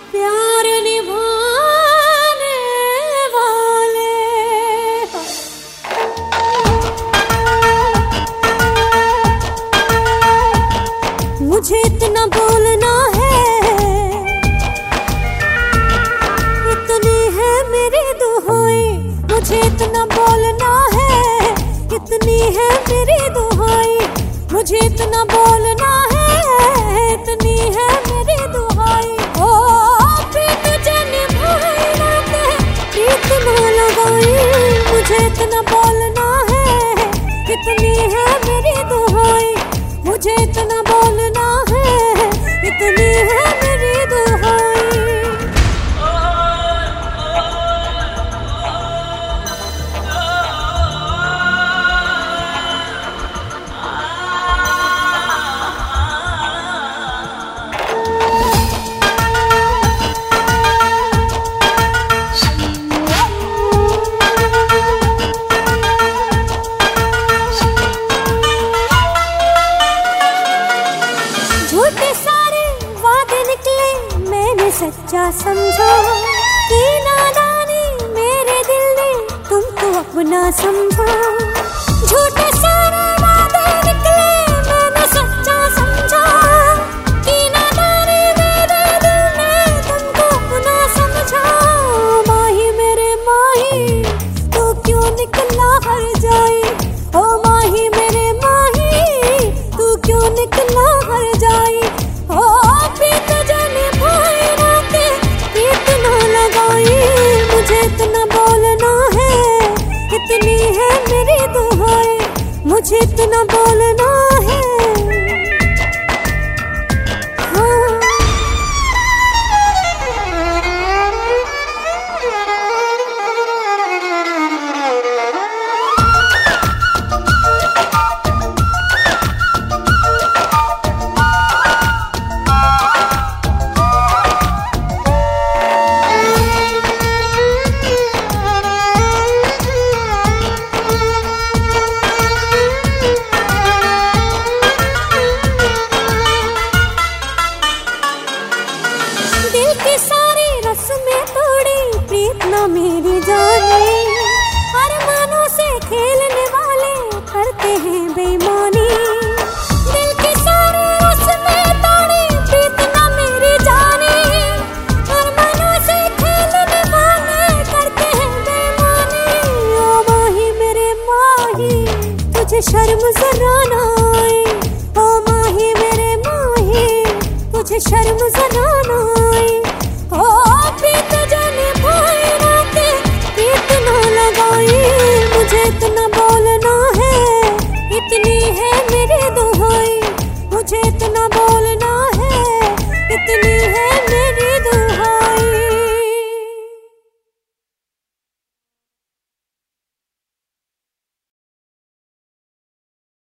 प्यार निभाने वाले। मुझे इतना बोलना है, इतनी है मेरी दुहाई। मुझे इतना बोलना है, इतनी है मेरी दुहाई। मुझे इतना बोलना है, इतनी है मेरी दुहाई। ओ प्रीत जे निभाई राते, प्रीत न लगाई। मुझे इतना बोलना है, इतनी है मेरी दुहाई। मुझे इतना बोलना है, इतनी है मेरी दुहाई। झूठे सारे वादे निकले, मैंने सच्चा समझा कि नादानी मेरे दिल ने तुमको अपना समझा। झूठे सारे वादे निकले, मैंने सच्चा समझा कि नादानी मेरे दिल ने तुमको अपना समझा। माही मेरे माही, तू क्यों निकला हर जाए। ओ माही मेरे माही, तू क्यों निकला हर जाए। ओ प्रीत जे निभाई राते, प्रीत न लगाई। मुझे इतना बोलना है, इतनी है मेरी दुहाई। मुझे इतना बोलना है, हाँ। दिल की सारी रस्में तोड़ी, प्रीत ना मेरी जाने। अरमानों से खेलने वाले करते हैं बेईमानी। दिल की सारी रस्में तोड़ी, प्रीत ना मेरी जाने। अरमानों से खेलने वाले करते हैं बेईमानी। ओ माही मेरे माही, तुझे शर्म जरा ना आए। ओ माही मेरे माही, तुझे शर्म जरा ना आए। ओ